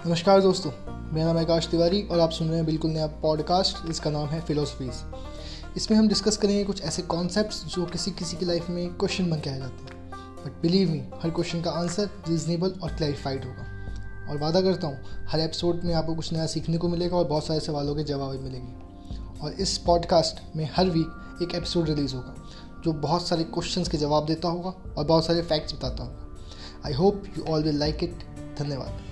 नमस्कार दोस्तों, मेरा नाम है आकाश तिवारी और आप सुन रहे हैं बिल्कुल नया पॉडकास्ट। इसका नाम है फिलोसफीज़। इसमें हम डिस्कस करेंगे कुछ ऐसे कॉन्सेप्ट्स जो किसी की लाइफ में क्वेश्चन बन के आ जाते हैं, बट बिलीव मी, हर क्वेश्चन का आंसर रीजनेबल और क्लैरिफाइड होगा। और वादा करता हूँ हर एपिसोड में आपको कुछ नया सीखने को मिलेगा और बहुत सारे सवालों के जवाब भी मिलेंगे। और इस पॉडकास्ट में हर वीक एक एपिसोड रिलीज़ होगा जो बहुत सारे क्वेश्चंस के जवाब देता होगा और बहुत सारे फैक्ट्स बताता होगा। I hope you all will like it. धन्यवाद।